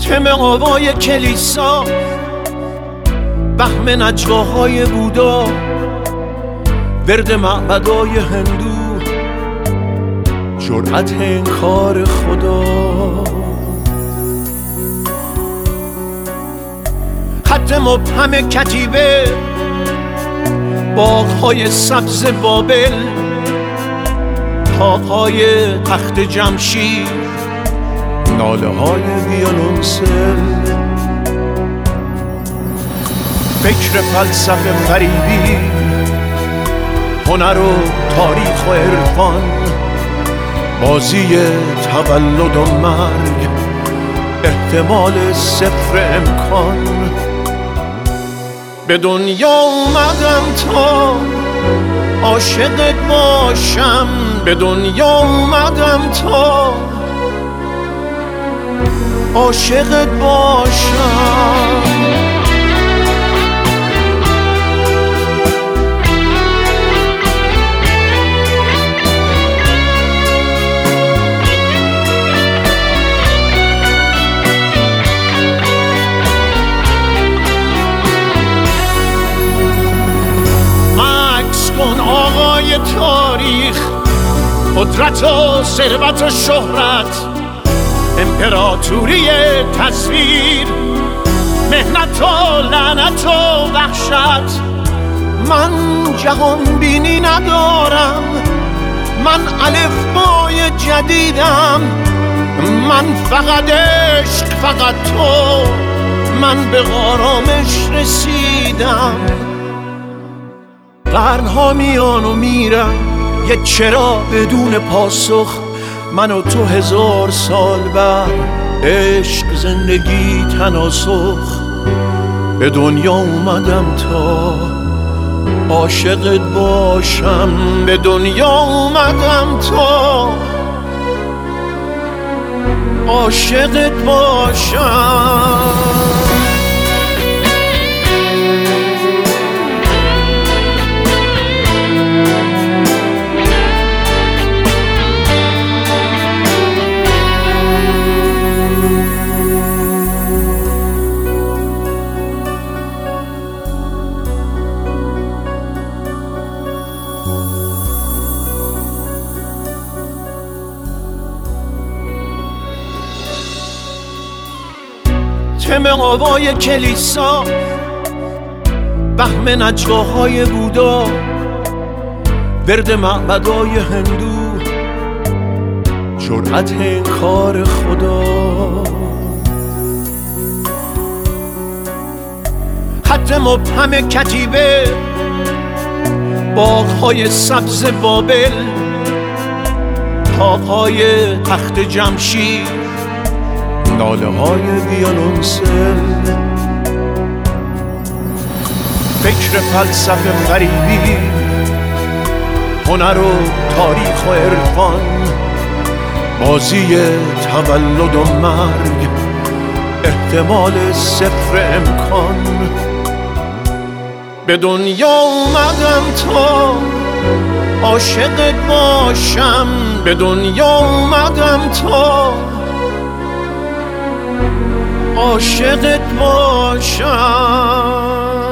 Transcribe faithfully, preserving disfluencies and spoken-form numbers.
تم آوای کلیسا، بهم نجواهای بودا، ورد معبدای هندو، جرأت انکار خدا، خط مبهم کتیبه، باغ‌های سبز بابل، طاق‌های تخت جمشید، ناله‌های ویولنسل، فکر فلسفه فریبی، هنر و تاریخ و عرفان، بازی تولد و مرگ، احتمال صفر امکان. به دنیا اومدم تا عاشقت باشم، به دنیا اومدم تا عاشقت باشم. آقای تاریخ، قدرت و ثروت و شهرت، امپراتوری تصویر، مهنت و لعنت و وحشت. من جهان بینی ندارم، من الفبای جدیدم، من فقط عشق، فقط تو، من به آرامش رسیدم. قرنها میان و میرم، یه چرا بدون پاسخ، من و تو هزار سال بعد، عشق، زندگی، تناسخ. به دنیا اومدم تا عاشقت باشم، به دنیا اومدم تا عاشقت باشم. تم آوای کلیسا، بهم نجواهای بودا، ورد معبدای هندو، جرأت انکار خدا، خط مبهم کتیبه، باغ‌های سبز بابل، طاق‌های تخت جمشید، ناله‌های ویولنسل، فکر فلسفه فریبی، هنر و تاریخ و عرفان، بازی تولد و مرگ، احتمال صفر امکان. به دنیا اومدم تا عاشقت باشم، به دنیا اومدم تا عاشقت باشم.